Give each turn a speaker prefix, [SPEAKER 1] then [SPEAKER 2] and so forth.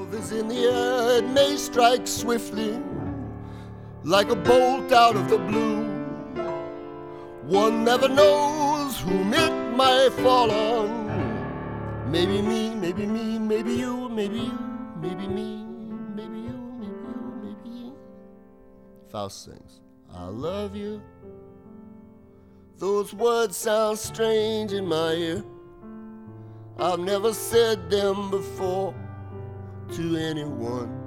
[SPEAKER 1] Love is in the air, it may strike swiftly, like a bolt out of the blue. One never knows whom it might fall on. Maybe me, maybe me, maybe you, maybe you, maybe me, maybe you, maybe you, maybe you. Faust sings, I love you. Those words sound strange in my ear. I've never said them before to anyone.